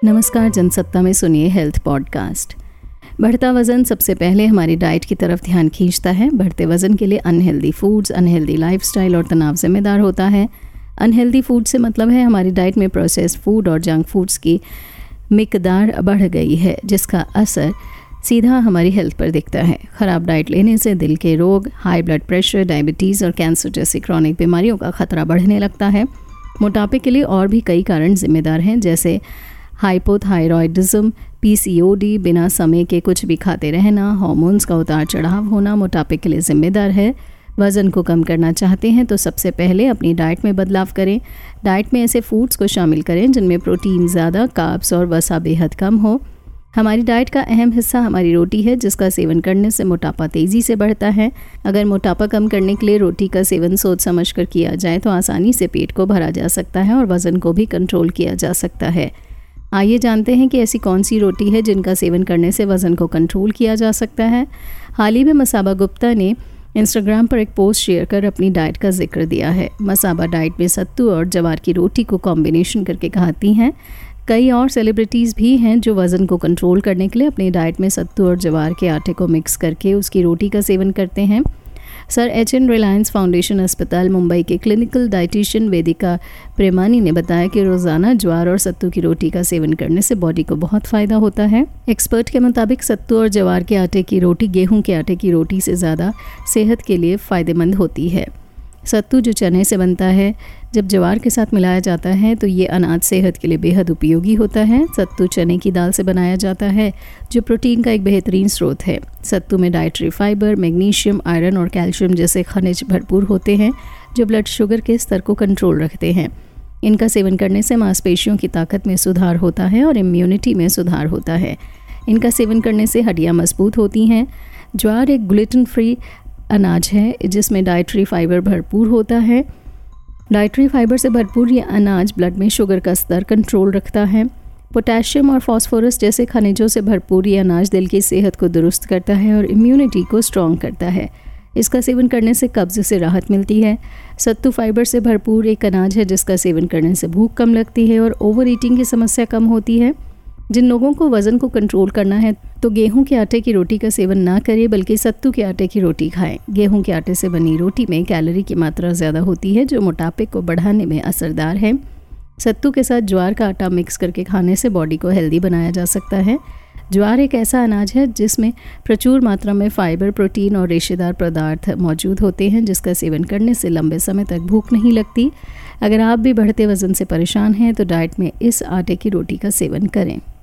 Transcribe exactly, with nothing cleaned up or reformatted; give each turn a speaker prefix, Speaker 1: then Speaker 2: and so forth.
Speaker 1: नमस्कार, जनसत्ता में सुनिए हेल्थ पॉडकास्ट। बढ़ता वज़न सबसे पहले हमारी डाइट की तरफ ध्यान खींचता है। बढ़ते वज़न के लिए अनहेल्दी फूड्स, अनहेल्दी लाइफस्टाइल और तनाव जिम्मेदार होता है। अनहेल्दी फूड से मतलब है हमारी डाइट में प्रोसेस्ड फूड और जंक फूड्स की मिकदार बढ़ गई है, जिसका असर सीधा हमारी हेल्थ पर दिखता है। ख़राब डाइट लेने से दिल के रोग, हाई ब्लड प्रेशर, डायबिटीज़ और कैंसर जैसी क्रॉनिक बीमारियों का खतरा बढ़ने लगता है। मोटापे के लिए और भी कई कारण जिम्मेदार हैं, जैसे हाइपोथायरॉयडिज्म, पीसीओडी, बिना समय के कुछ भी खाते रहना, हार्मोन्स का उतार चढ़ाव होना मोटापे के लिए जिम्मेदार है। वज़न को कम करना चाहते हैं तो सबसे पहले अपनी डाइट में बदलाव करें। डाइट में ऐसे फूड्स को शामिल करें जिनमें प्रोटीन ज़्यादा, कार्ब्स और वसा बेहद कम हो। हमारी डाइट का अहम हिस्सा हमारी रोटी है, जिसका सेवन करने से मोटापा तेज़ी से बढ़ता है। अगर मोटापा कम करने के लिए रोटी का सेवन सोच समझ कर किया जाए तो आसानी से पेट को भरा जा सकता है और वज़न को भी कंट्रोल किया जा सकता है। आइए जानते हैं कि ऐसी कौन सी रोटी है जिनका सेवन करने से वज़न को कंट्रोल किया जा सकता है। हाल ही में मसाबा गुप्ता ने इंस्टाग्राम पर एक पोस्ट शेयर कर अपनी डाइट का जिक्र दिया है। मसाबा डाइट में सत्तू और जवार की रोटी को कॉम्बिनेशन करके खाती हैं। कई और सेलिब्रिटीज़ भी हैं जो वज़न को कंट्रोल करने के लिए अपनी डाइट में सत्तू और जवार के आटे को मिक्स करके उसकी रोटी का सेवन करते हैं। Sir H N Reliance foundation अस्पताल मुंबई के क्लिनिकल डाइटिशियन वेदिका प्रेमानी ने बताया कि रोज़ाना ज्वार और सत्तू की रोटी का सेवन करने से बॉडी को बहुत फ़ायदा होता है। एक्सपर्ट के मुताबिक सत्तू और जवार के आटे की रोटी गेहूं के आटे की रोटी से ज़्यादा सेहत के लिए फ़ायदेमंद होती है। सत्तू जो चने से बनता है, जब जवार के साथ मिलाया जाता है तो ये अनाज सेहत के लिए बेहद उपयोगी होता है। सत्तू चने की दाल से बनाया जाता है, जो प्रोटीन का एक बेहतरीन स्रोत है। सत्तू में डाइटरी फाइबर, मैग्नीशियम, आयरन और कैल्शियम जैसे खनिज भरपूर होते हैं, जो ब्लड शुगर के स्तर को कंट्रोल रखते हैं। इनका सेवन करने से मांसपेशियों की ताकत में सुधार होता है और इम्यूनिटी में सुधार होता है। इनका सेवन करने से हड्डियाँ मजबूत होती हैं। ज्वार एक ग्लूटेन फ्री अनाज है, जिसमें डाइटरी फाइबर भरपूर होता है। डाइटरी फाइबर से भरपूर ये अनाज ब्लड में शुगर का स्तर कंट्रोल रखता है। पोटेशियम और फास्फोरस जैसे खनिजों से भरपूर ये अनाज दिल की सेहत को दुरुस्त करता है और इम्यूनिटी को स्ट्रॉन्ग करता है। इसका सेवन करने से कब्ज़ से राहत मिलती है। सत्तू फाइबर से भरपूर एक अनाज है, जिसका सेवन करने से भूख कम लगती है और ओवर ईटिंग की समस्या कम होती है। जिन लोगों को वज़न को कंट्रोल करना है तो गेहूं के आटे की रोटी का सेवन ना करें, बल्कि सत्तू के आटे की रोटी खाएं। गेहूं के आटे से बनी रोटी में कैलोरी की मात्रा ज़्यादा होती है, जो मोटापे को बढ़ाने में असरदार है। सत्तू के साथ ज्वार का आटा मिक्स करके खाने से बॉडी को हेल्दी बनाया जा सकता है। ज्वार एक ऐसा अनाज है जिसमें प्रचुर मात्रा में फाइबर, प्रोटीन और रेशेदार पदार्थ मौजूद होते हैं, जिसका सेवन करने से लंबे समय तक भूख नहीं लगती। अगर आप भी बढ़ते वज़न से परेशान हैं तो डाइट में इस आटे की रोटी का सेवन करें।